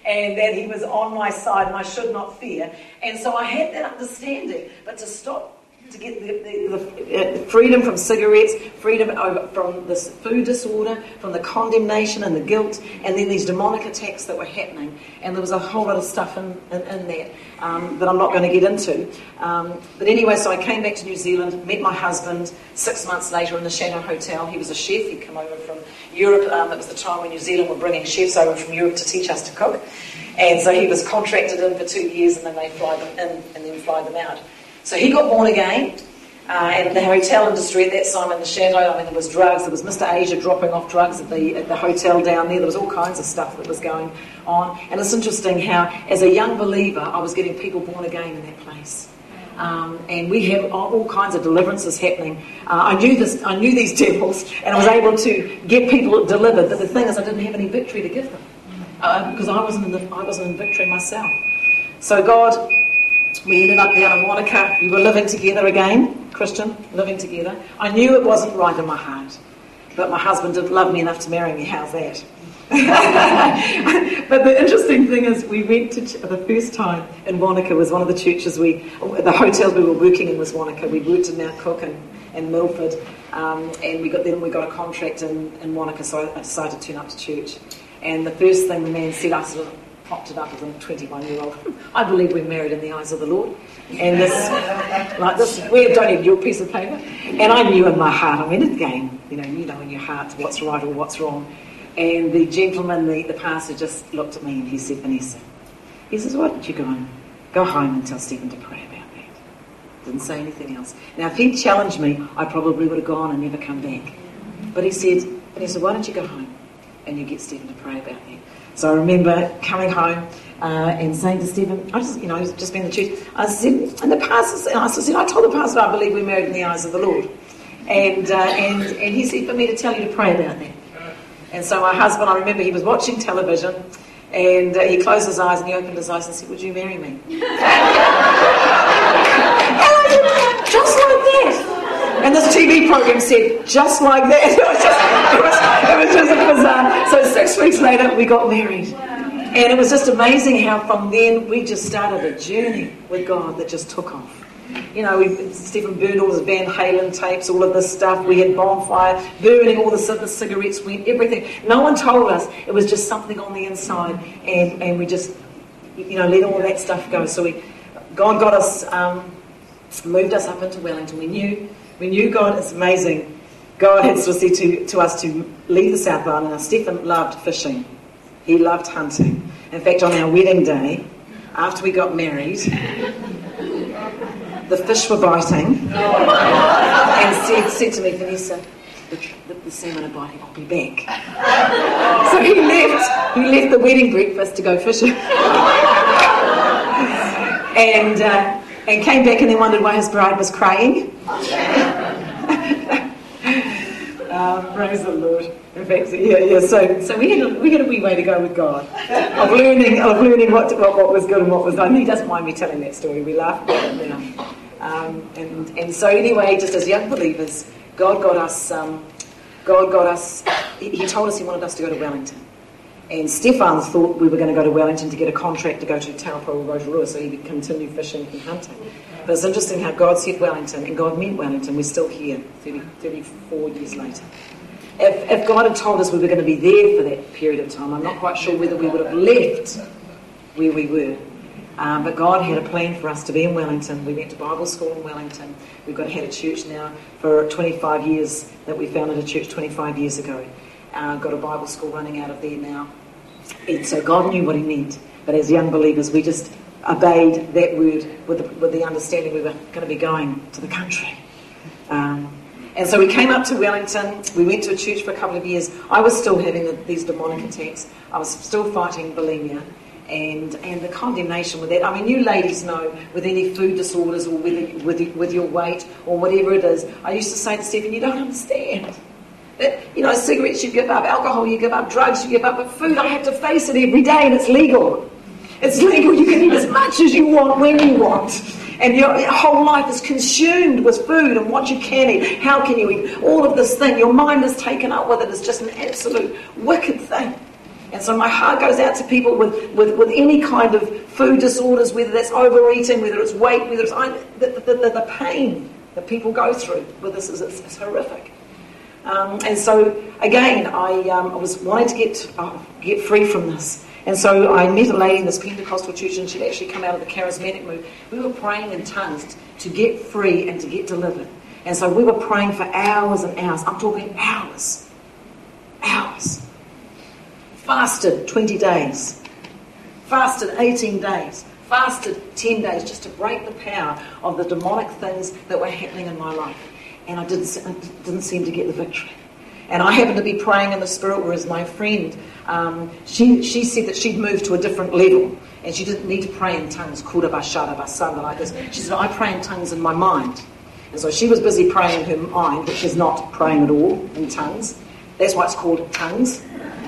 and that he was on my side and I should not fear. And so I had that understanding. But to stop, to get the, the, the freedom from cigarettes, freedom over, from this food disorder, from the condemnation and the guilt, and then these demonic attacks that were happening. And there was a whole lot of stuff in, in, in that um, that I'm not going to get into. Um, but anyway, so I came back to New Zealand, met my husband six months later in the Shadow Hotel. He was a chef. He'd come over from Europe. Um, it was the time when New Zealand were bringing chefs over from Europe to teach us to cook. And so he was contracted in for two years and then they fly them in and then fly them out. So he got born again, uh, and the hotel industry at that time in the Shadow, I mean, there was drugs, there was Mister Asia dropping off drugs at the at the hotel down there, there was all kinds of stuff that was going on. And it's interesting how, as a young believer, I was getting people born again in that place. Um, and we have all, all kinds of deliverances happening. Uh, I knew this, I knew these devils, and I was able to get people delivered, but the thing is I didn't have any victory to give them, uh, because I wasn't in the, I wasn't in victory myself. So God... We ended up down in Wanaka. We were living together again, Christian, living together. I knew it wasn't right in my heart, but my husband didn't love me enough to marry me. How's that? But the interesting thing is, we went to ch- the first time in Wanaka was one of the churches we, the hotels we were working in was Wanaka. We worked in Mount Cook and, and Milford, um, and we got then we got a contract in, in Wanaka, so I decided to turn up to church. And the first thing the man said, I sort of popped it up as a twenty-one-year-old. I believe we're married in the eyes of the Lord. And this, like this, we don't need your piece of paper. And I knew in my heart, I mean, again, you know, you know in your heart what's right or what's wrong. And the gentleman, the, the pastor, just looked at me and he said, Vanessa, he says, why don't you go and go home and tell Stephen to pray about that? Didn't say anything else. Now, if he'd challenged me, I probably would have gone and never come back. But he said, and he said, why don't you go home and you get Stephen to pray about that? So I remember coming home uh, and saying to Stephen, I just, you know, just been in the church. I said, and the pastor, and I said, I told the pastor I believe we're married in the eyes of the Lord, and uh, and and he said for me to tell you to pray about that. And so my husband, I remember he was watching television, and uh, he closed his eyes and he opened his eyes and said, "Would you marry me?" And I said, just like that. And this T V program said, just like that. It was just, it was, it was just bizarre. So six weeks later, we got married. And it was just amazing how from then we just started a journey with God that just took off. You know, we, Stephen burned all his Van Halen tapes, all of this stuff. We had bonfire, burning all the, the cigarettes, went everything. No one told us. It was just something on the inside. And, and we just, you know, let all that stuff go. So we, God got us, um, moved us up into Wellington. We knew... We knew God is amazing. God had sort of said to, to us to leave the South Island. Now, Stephen loved fishing. He loved hunting. In fact, on our wedding day, after we got married, the fish were biting. And said, said to me, Vanessa, the, the, the salmon are biting, I'll be back. So he left. He left the wedding breakfast to go fishing. and... Uh, And came back and then wondered why his bride was crying. uh, praise the Lord. In fact, yeah, yeah. So, so we had a, we had a wee way to go with God of learning of learning what, what what was good and what was not. And he doesn't mind me telling that story. We laugh about it now. Um, and and so anyway, just as young believers, God got us. Um, God got us. He, he told us He wanted us to go to Wellington. And Stephan thought we were going to go to Wellington to get a contract to go to Taupo or Rotorua so he could continue fishing and hunting. But it's interesting how God said Wellington, and God meant Wellington. We're still here, thirty, thirty-four years later. If, if God had told us we were going to be there for that period of time, I'm not quite sure whether we would have left where we were. Um, but God had a plan for us to be in Wellington. We went to Bible school in Wellington. We've got had a church now for twenty-five years, that we founded a church twenty-five years ago. Uh, got a Bible school running out of there now. And so God knew what He meant. But as young believers, we just obeyed that word with the, with the understanding we were going to be going to the country. Um, and so we came up to Wellington. We went to a church for a couple of years. I was still having the, these demonic attacks. I was still fighting bulimia. And and the condemnation with that. I mean, you ladies know with any food disorders or with, with, with your weight or whatever it is, I used to say to Stephen, you don't understand. You know, cigarettes you give up, alcohol you give up, drugs you give up, but food I have to face it every day and it's legal. It's legal, you can eat as much as you want when you want. And your whole life is consumed with food and what you can eat, how can you eat, all of this thing. Your mind is taken up with it. It's just an absolute wicked thing. And so my heart goes out to people with, with, with any kind of food disorders, whether that's overeating, whether it's weight, whether it's I, the, the, the, the pain that people go through with this is it's, it's horrific. Um, and so again, I, um, I was wanting to get uh, get free from this. And so I met a lady in this Pentecostal church, and she'd actually come out of the charismatic move. We were praying in tongues to get free and to get delivered. And so we were praying for hours and hours. I'm talking hours. Hours. Fasted twenty days. Fasted eighteen days. Fasted ten days just to break the power of the demonic things that were happening in my life. And I didn't, didn't seem to get the victory. And I happened to be praying in the Spirit, whereas my friend, um, she, she said that she'd moved to a different level and she didn't need to pray in tongues, kurabashadabasanda, like this. She said, I pray in tongues in my mind. And so she was busy praying in her mind, which is not praying at all in tongues. That's why it's called tongues.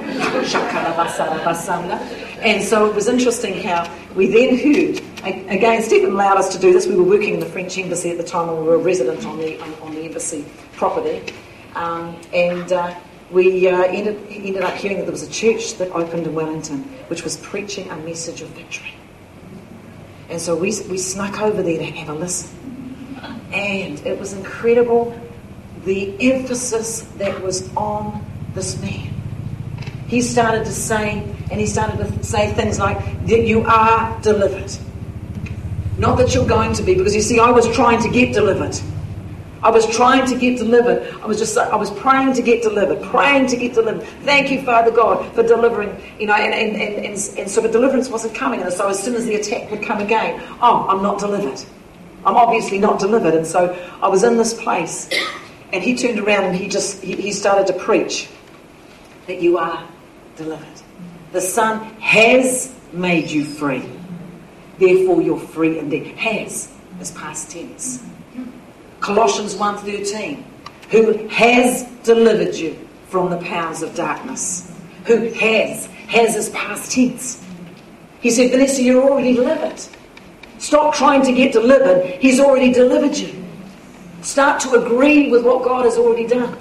And so it was interesting how we then heard, again, Stephen allowed us to do this. We were working in the French embassy at the time, and we were a resident on the on, on the embassy property. Um, and uh, we uh, ended, ended up hearing that there was a church that opened in Wellington, which was preaching a message of victory. And so we, we snuck over there to have a listen. And it was incredible, the emphasis that was on this man. He started to say, and he started to say things like, that you are delivered. Not that you're going to be, because you see, I was trying to get delivered. I was trying to get delivered. I was just, I was praying to get delivered, praying to get delivered. Thank you, Father God, for delivering, you know, and, and, and, and, and so the deliverance wasn't coming. And so as soon as the attack would come again, oh, I'm not delivered. I'm obviously not delivered. And so I was in this place, and he turned around and he just, he, he started to preach that you are delivered. The Son has made you free. Therefore you're free indeed. Has is past tense. Colossians one thirteen. Who has delivered you from the powers of darkness. Who has. Has is past tense. He said, Vanessa, you're already delivered. Stop trying to get delivered. He's already delivered you. Start to agree with what God has already done.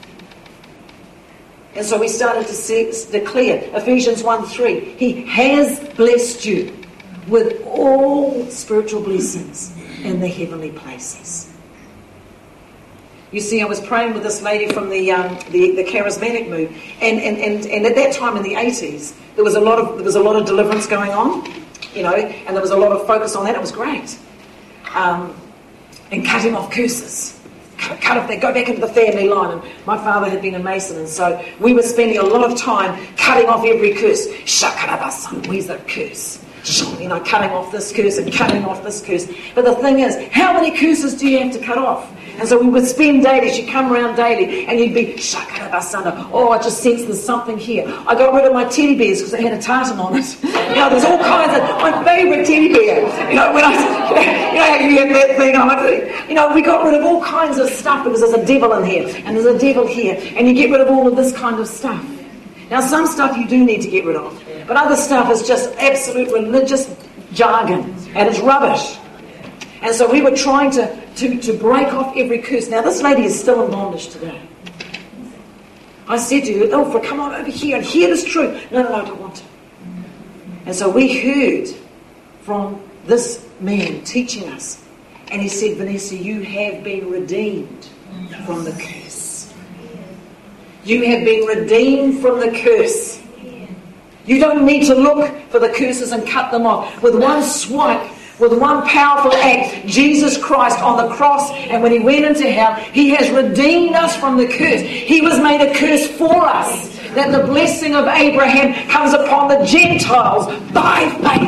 And so we started to see, declare Ephesians one three. He has blessed you with all spiritual blessings in the heavenly places. You see, I was praying with this lady from the um, the, the charismatic move, and, and, and, and at that time in the eighties, there was a lot of there was a lot of deliverance going on, you know, and there was a lot of focus on that. It was great, um, and cutting off curses. Cut off, they go back into the family line. And my father had been a Mason, and so we were spending a lot of time cutting off every curse. Shakarabasa, where's the curse? You know, cutting off this curse and cutting off this curse. But the thing is, how many curses do you have to cut off? And so we would spend daily, she'd come around daily, and you'd be, shakarabasana, oh, I just sense there's something here. I got rid of my teddy bears because they had a tartan on it. You know, there's all kinds of, my favourite teddy bear. You know, when I, you know how you get that thing on, you know, we got rid of all kinds of stuff because there's a devil in here, and there's a devil here, and you get rid of all of this kind of stuff. Now, some stuff you do need to get rid of, but other stuff is just absolute religious jargon, and it's rubbish. And so we were trying to, to, to break off every curse. Now, this lady is still in bondage today. I said to her, Ilfra, come on over here and hear this truth. No, no, I don't want to. And so we heard from this man teaching us. And he said, Vanessa, you have been redeemed from the curse. You have been redeemed from the curse. You don't need to look for the curses and cut them off. With one swipe, with one powerful act, Jesus Christ on the cross, and when he went into hell, he has redeemed us from the curse. He was made a curse for us, that the blessing of Abraham comes upon the Gentiles by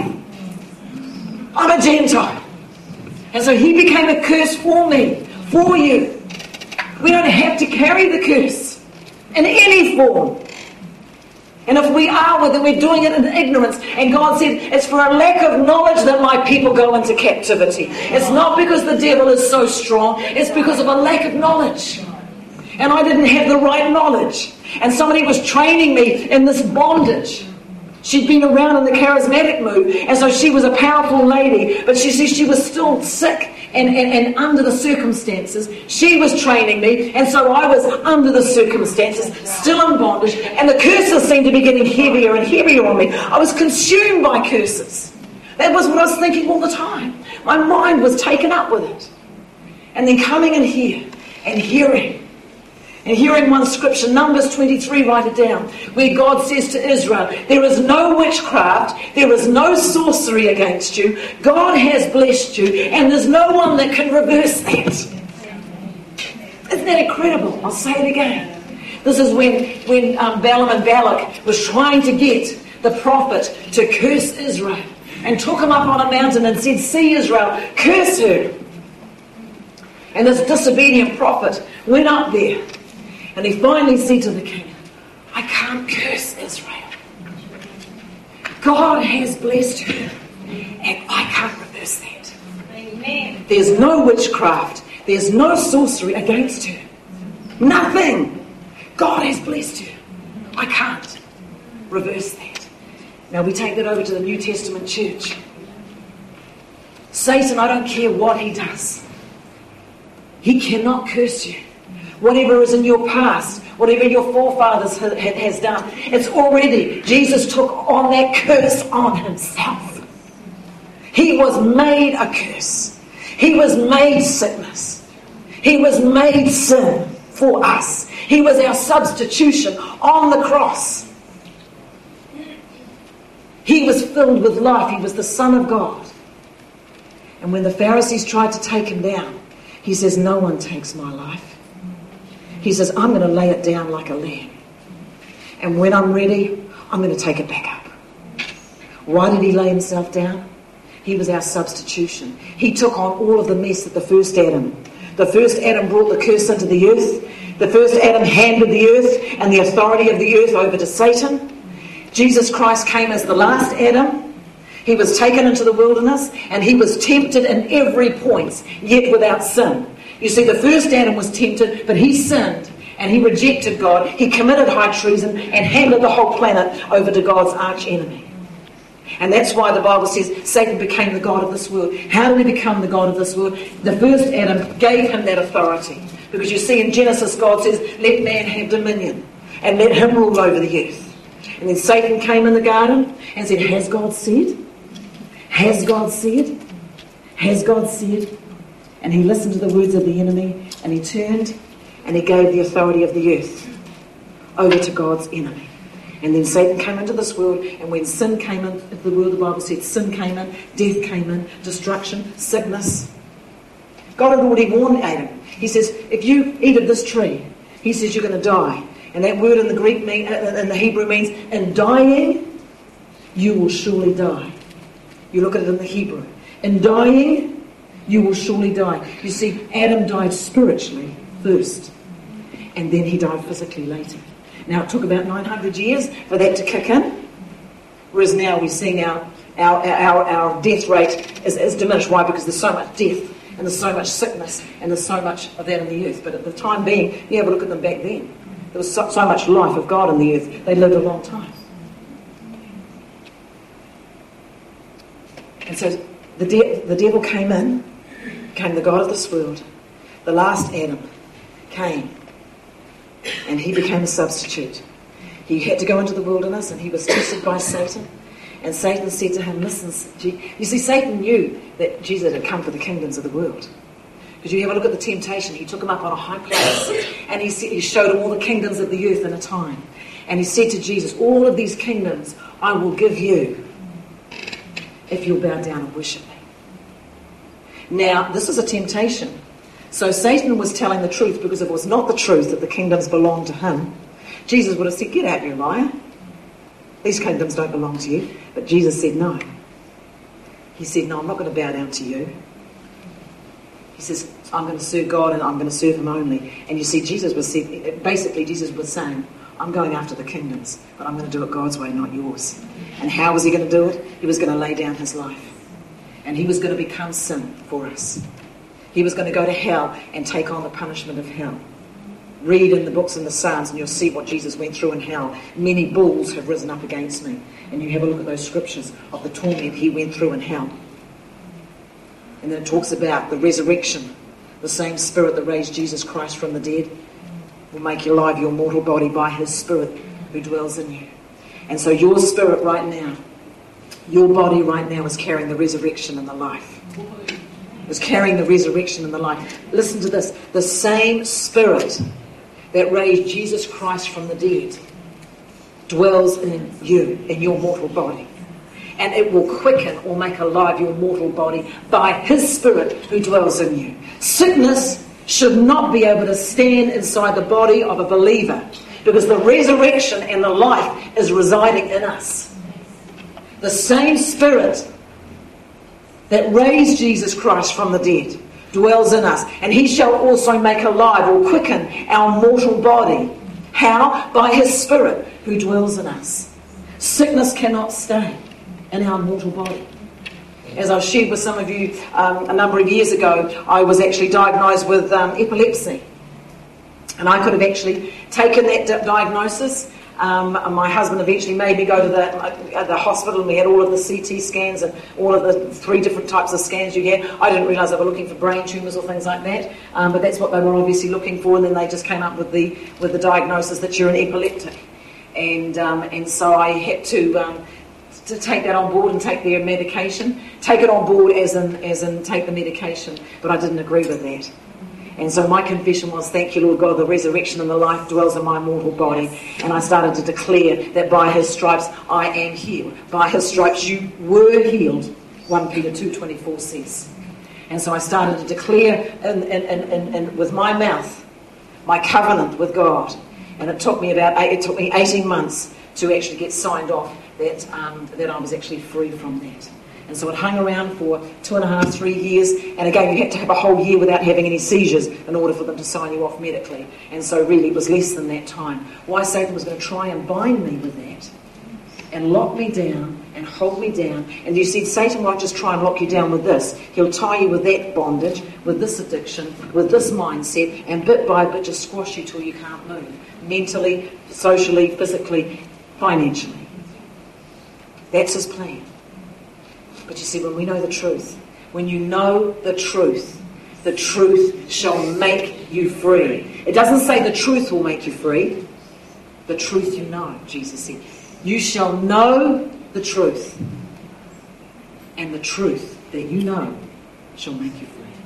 faith. I'm a Gentile. And so he became a curse for me, for you. We don't have to carry the curse in any form. And if we are with it, we're doing it in ignorance. And God said, it's for a lack of knowledge that my people go into captivity. It's not because the devil is so strong. It's because of a lack of knowledge. And I didn't have the right knowledge. And somebody was training me in this bondage. She'd been around in the charismatic move. And so she was a powerful lady. But she said she was still sick and, and, and under the circumstances. She was training me, and so I was under the circumstances, still in bondage, and the curses seemed to be getting heavier and heavier on me. I was consumed by curses. That was what I was thinking all the time. My mind was taken up with it. And then coming in here and hearing, and hearing one scripture, Numbers twenty-three, write it down, where God says to Israel, there is no witchcraft, there is no sorcery against you, God has blessed you, and there's no one that can reverse that. Isn't that incredible? I'll say it again. This is when, when um, Balaam and Balak was trying to get the prophet to curse Israel, and took him up on a mountain and said, see Israel, curse her. And this disobedient prophet went up there, and he finally said to the king, I can't curse Israel. God has blessed her, and I can't reverse that. Amen. There's no witchcraft. There's no sorcery against her. Nothing. God has blessed her. I can't reverse that. Now we take that over to the New Testament church. Satan, I don't care what he does. He cannot curse you. Whatever is in your past, whatever your forefathers ha- has done, it's already, Jesus took on that curse on himself. He was made a curse. He was made sickness. He was made sin for us. He was our substitution on the cross. He was filled with life. He was the Son of God. And when the Pharisees tried to take him down, he says, no one takes my life. He says, I'm going to lay it down like a lamb. And when I'm ready, I'm going to take it back up. Why did he lay himself down? He was our substitution. He took on all of the mess of the first Adam. The first Adam brought the curse into the earth. The first Adam handed the earth and the authority of the earth over to Satan. Jesus Christ came as the last Adam. He was taken into the wilderness and he was tempted in every point, yet without sin. You see, the first Adam was tempted, but he sinned and he rejected God. He committed high treason and handed the whole planet over to God's arch enemy. And that's why the Bible says Satan became the god of this world. How did he become the god of this world? The first Adam gave him that authority. Because you see in Genesis, God says, let man have dominion and let him rule over the earth. And then Satan came in the garden and said, has God said? Has God said? Has God said? And he listened to the words of the enemy and he turned and he gave the authority of the earth over to God's enemy. And then Satan came into this world, and when sin came into the world, the Bible said sin came in, death came in, destruction, sickness. God had already warned Adam. He says, if you eat of this tree, he says you're going to die. And that word in the Greek, mean, uh, in the Hebrew means, in dying, you will surely die. You look at it in the Hebrew. In dying, you will surely die. You see, Adam died spiritually first, and then he died physically later. Now, it took about nine hundred years for that to kick in, whereas now we're seeing our, our, our, our death rate is, is diminished. Why? Because there's so much death, and there's so much sickness, and there's so much of that in the earth. But at the time being, you have a look at them back then. There was so, so much life of God in the earth. They lived a long time. And so the, de- the devil came in, became the god of this world. The last Adam came, and he became a substitute. He had to go into the wilderness, and he was tested by Satan. And Satan said to him, listen, you see, Satan knew that Jesus had come for the kingdoms of the world. Because you have a look at the temptation, he took him up on a high place, and he, said, he showed him all the kingdoms of the earth in a time. And he said to Jesus, all of these kingdoms I will give you if you'll bow down and worship me. Now, this is a temptation. So Satan was telling the truth, because if it was not the truth that the kingdoms belonged to him, Jesus would have said, get out, you liar. These kingdoms don't belong to you. But Jesus said no. He said, no, I'm not going to bow down to you. He says, I'm going to serve God and I'm going to serve him only. And you see, Jesus was said, basically Jesus was saying, I'm going after the kingdoms, but I'm going to do it God's way, not yours. And how was he going to do it? He was going to lay down his life. And he was going to become sin for us. He was going to go to hell and take on the punishment of hell. Read in the books and the Psalms and you'll see what Jesus went through in hell. Many bulls have risen up against me. And you have a look at those scriptures of the torment he went through in hell. And then it talks about the resurrection. The same Spirit that raised Jesus Christ from the dead will make you alive your mortal body by his Spirit who dwells in you. And so your spirit right now, your body right now is carrying the resurrection and the life. Is carrying the resurrection and the life. Listen to this. The same Spirit that raised Jesus Christ from the dead dwells in you, in your mortal body. And it will quicken or make alive your mortal body by his Spirit who dwells in you. Sickness should not be able to stand inside the body of a believer, because the resurrection and the life is residing in us. The same Spirit that raised Jesus Christ from the dead dwells in us, and he shall also make alive or quicken our mortal body. How? By his Spirit who dwells in us. Sickness cannot stay in our mortal body. As I've shared with some of you um, a number of years ago, I was actually diagnosed with um, epilepsy. And I could have actually taken that di- diagnosis. Um, my husband eventually made me go to the, uh, the hospital, and we had all of the C T scans and all of the three different types of scans you get. I didn't realise they were looking for brain tumours or things like that, um, but that's what they were obviously looking for, and then they just came up with the with the diagnosis that you're an epileptic. And um, and so I had to um, to take that on board and take their medication, take it on board as in as in take the medication, but I didn't agree with that. And so my confession was, thank you, Lord God, the resurrection and the life dwells in my mortal body. And I started to declare that by his stripes I am healed. By his stripes you were healed, First Peter two twenty-four says. And so I started to declare in, in, in, in, in, with my mouth my covenant with God. And it took me about eight, it took me eighteen months to actually get signed off that um, that I was actually free from that. And so it hung around for two and a half, three years. And again, you had to have a whole year without having any seizures in order for them to sign you off medically. And so really it was less than that time. Why Satan was going to try and bind me with that and lock me down and hold me down. And you see, Satan won't just try and lock you down with this. He'll tie you with that bondage, with this addiction, with this mindset, and bit by bit just squash you till you can't move. Mentally, socially, physically, financially. That's his plan. But you see, when we know the truth, when you know the truth, the truth shall make you free. It doesn't say the truth will make you free. The truth you know, Jesus said. You shall know the truth. And the truth that you know shall make you free.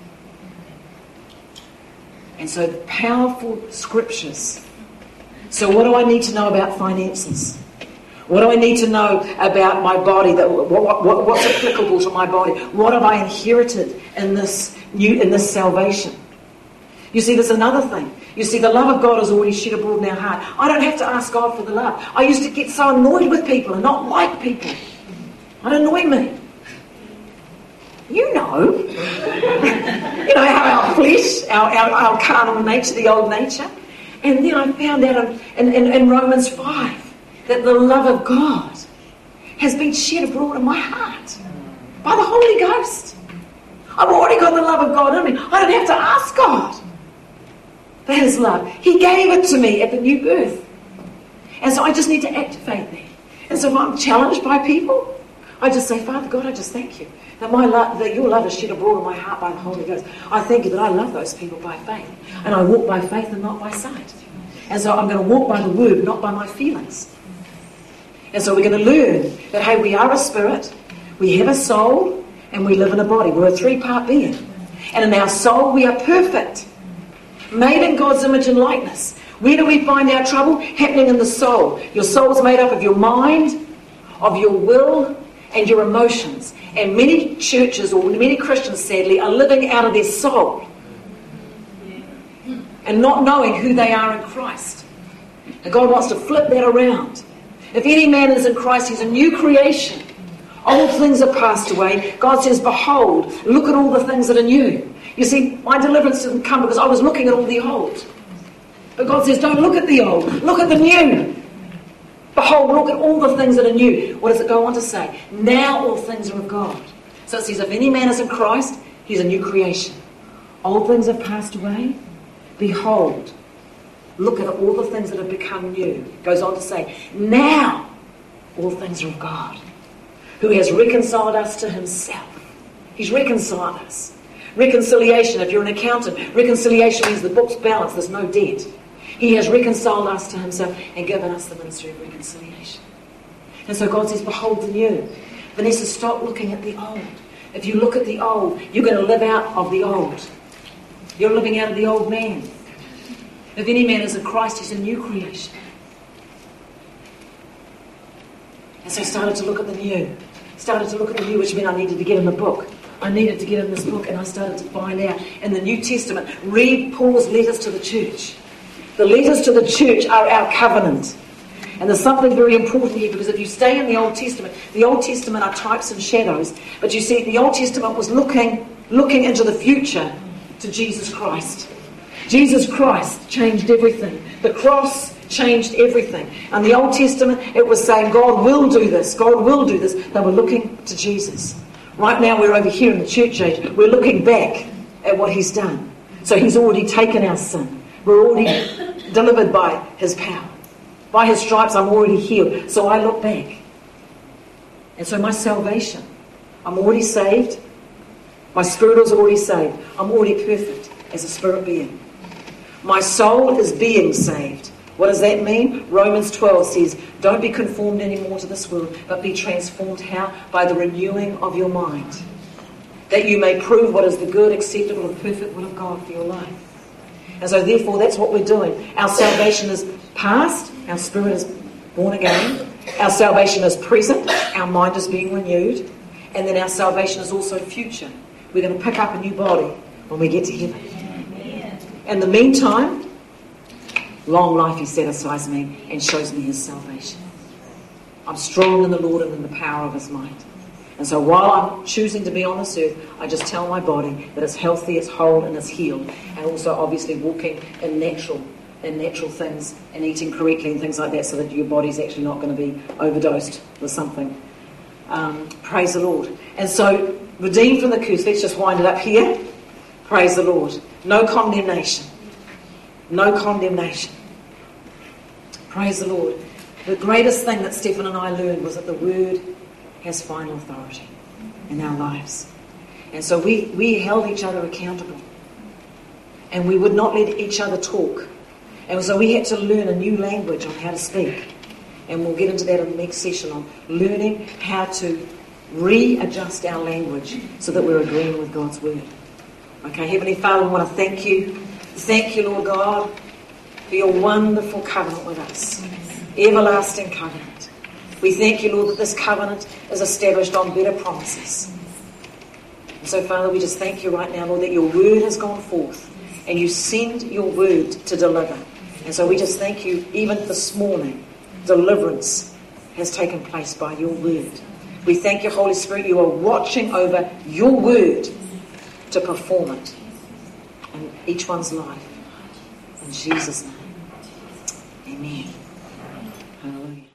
And so the powerful scriptures. So what do I need to know about finances? What do I need to know about my body? That what, what, what's applicable to my body? What have I inherited in this new in this salvation? You see, there's another thing. You see, the love of God is already shed abroad in our heart. I don't have to ask God for the love. I used to get so annoyed with people and not like people. It annoyed me. You know. You know, how our flesh, our, our, our carnal nature, the old nature. And then I found out in, in, in Romans five, that the love of God has been shed abroad in my heart by the Holy Ghost. I've already got the love of God in me. I don't have to ask God for his love. He gave it to me at the new birth. And so I just need to activate that. And so if I'm challenged by people, I just say, Father God, I just thank you that my love, that your love is shed abroad in my heart by the Holy Ghost. I thank you that I love those people by faith. And I walk by faith and not by sight. And so I'm going to walk by the word, not by my feelings. And so we're going to learn that, hey, we are a spirit, we have a soul, and we live in a body. We're a three-part being. And in our soul, we are perfect, made in God's image and likeness. Where do we find our trouble? Happening in the soul. Your soul is made up of your mind, of your will, and your emotions. And many churches, or many Christians, sadly, are living out of their soul and not knowing who they are in Christ. And God wants to flip that around. If any man is in Christ, he's a new creation. Old things are passed away. God says, behold, look at all the things that are new. You see, my deliverance didn't come because I was looking at all the old. But God says, don't look at the old. Look at the new. Behold, look at all the things that are new. What does it go on to say? Now all things are of God. So it says, if any man is in Christ, he's a new creation. Old things have passed away. Behold, look at all the things that have become new. It goes on to say, now all things are of God, who has reconciled us to himself He's reconciled us. Reconciliation, if you're an accountant, reconciliation means the book's balanced, there's no debt. He has reconciled us to himself and given us the ministry of reconciliation. And so God says, behold the new. Vanessa, stop looking at the old. If you look at the old, you're going to live out of the old. You're living out of the old man. If any man is in Christ, he's a new creation. And so I started to look at the new. Started to look at the new, which meant I needed to get in the book. I needed to get in this book, and I started to find out in the New Testament, read Paul's letters to the church. The letters to the church are our covenant. And there's something very important here, because if you stay in the Old Testament, the Old Testament are types and shadows. But you see, the Old Testament was looking, looking into the future to Jesus Christ. Jesus Christ changed everything. The cross changed everything. And the Old Testament, it was saying, God will do this, God will do this. They were looking to Jesus. Right now we're over here in the church age. We're looking back at what he's done. So he's already taken our sin. We're already delivered by his power. By his stripes I'm already healed. So I look back. And so my salvation, I'm already saved. My spirit is already saved. I'm already perfect as a spirit being. My soul is being saved. What does that mean? Romans twelve says, don't be conformed anymore to this world, but be transformed how? By the renewing of your mind. That you may prove what is the good, acceptable, and perfect will of God for your life. And so therefore that's what we're doing. Our salvation is past, our spirit is born again, our salvation is present, our mind is being renewed, and then our salvation is also future. We're going to pick up a new body when we get to heaven. In the meantime, long life he satisfies me and shows me his salvation. I'm strong in the Lord and in the power of his might. And so while I'm choosing to be on this earth, I just tell my body that it's healthy, it's whole, and it's healed. And also obviously walking in natural in natural things and eating correctly and things like that, so that your body's actually not going to be overdosed with something. Um, praise the Lord. And so, redeemed from the curse, let's just wind it up here. Praise the Lord. No condemnation. No condemnation. Praise the Lord. The greatest thing that Stephen and I learned was that the Word has final authority in our lives. And so we, we held each other accountable. And we would not let each other talk. And so we had to learn a new language on how to speak. And we'll get into that in the next session, on learning how to readjust our language so that we're agreeing with God's Word. Okay, Heavenly Father, we want to thank you. Thank you, Lord God, for your wonderful covenant with us. Everlasting covenant. We thank you, Lord, that this covenant is established on better promises. And so, Father, we just thank you right now, Lord, that your word has gone forth and you send your word to deliver. And so we just thank you, even this morning, deliverance has taken place by your word. We thank you, Holy Spirit, you are watching over your word to perform it in each one's life. In Jesus' name, amen.